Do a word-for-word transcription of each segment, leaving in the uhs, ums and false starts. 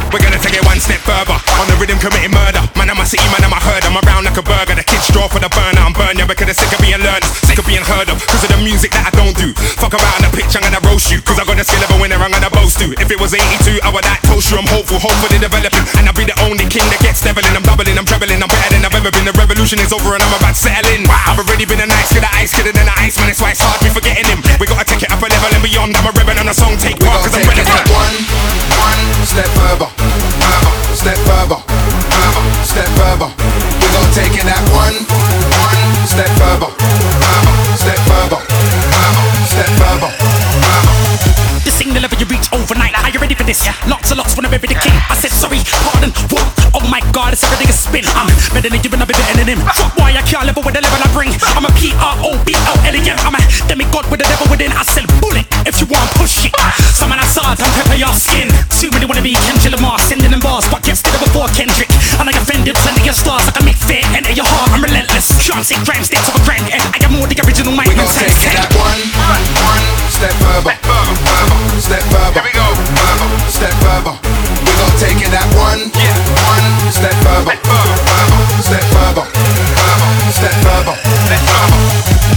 We're gonna take it one step further. On the rhythm committing murder. Man, I'm a city, man, I'm a herd. I'm around like a burger. The kids draw for the burner. I'm burn ya because they're sick of being learned, sick of being heard of. Cause of the music that I don't do. Fuck around the pitch, I'm gonna roast you. Cause I got the skill of a winner, I'm gonna boast to. If it was eighty-two, I would like toast you. I'm hopeful, hopefully developing. And I'll be the only king that gets deviling. I'm doubling, I'm trebling, I'm better than I've ever been. The revolution is over and I'm about to settle in. Wow. I've already been a nice kid, a ice kid, and then an ice man. That's why it's hard me forgetting him. We gotta take it up a level and beyond. I'm a rebel on a song, take part cause I'm ready for it. One, one step further, further, step further, further, step further. We gon' take it that one, one step further, further, step further, further, step further, further. The signal level you reach overnight. Are you ready for this? Yeah. Lots and lots when I'm every the king. I said sorry, pardon, what? Oh my god, it's everything a spin. I'm better than you and I've been better than him. Fuck why I can't level with the level I bring. I'm a P R O B L L E M. I'm a demigod with the devil within. I sell bullet if you want push it. Some of that salt and pepper your skin. Too many wanna be Kendrick Lamar, sending them bars, but get still before Kendrick. And I offended plenty of stars. I can make fear enter your heart. I'm relentless. Can't take grand steps of a grand end. I am more the original Mike. We gon' take it that one, one step further, further, step further. Here we go, further, step further. We gon' take it that one, one step further, further, step further, further, step further, step further.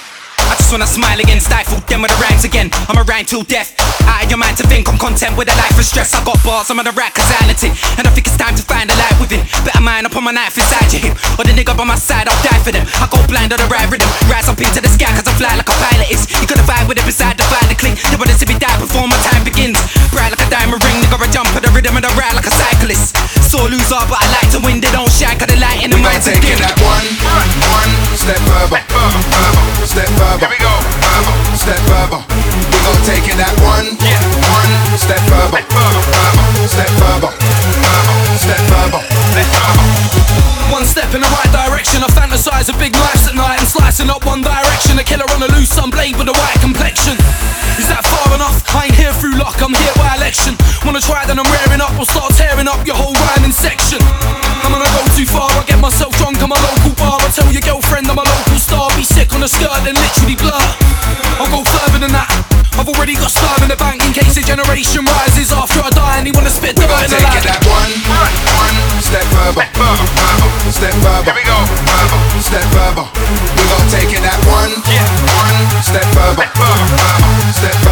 I just wanna smile again, stifle them with the rhymes again. I'm a rhyme till death. I your mind to think, I'm content with a life of stress. I got bars, I'm on the right causality, and I think it's time to find a light within. Better mind upon my knife inside your hip, or the nigga by my side, I'll die for them. I go blind on the right rhythm, rise up into the sky cause I fly like a pilot is. You gotta vibe with it beside the fly the click. You wanna see me die before my time begins. Bright like a diamond ring, nigga I jump at the rhythm and I ride like a cyclist. Sore loser but I like to win, they don't shine cause the light in the mind's take it that one, one step further, further, step further. Here we go, further, step further. We gon' take it that one, one step further, further, step further, further, step further, step further. One step in the right direction. I fantasize of big knives at night and slicing up one direction. A killer on a loose, some blade with a white complexion. Is that far enough? I ain't here through luck, I'm here by election. Wanna try then I'm rearing up, I'll start tearing up your whole rhyming section. I'm gonna go too far, I get myself drunk, I'm a local bar. I tell your girlfriend I'm a local star. Be sick on a skirt and literally blur. I'll go further than that. I've already got sperm in the bank in case a generation rises after I die and he wanna spit dirt in the take lab. it that one, one step further, further, step further. Here we go, further, step further. We gon' take it that one, one step further, further, step further.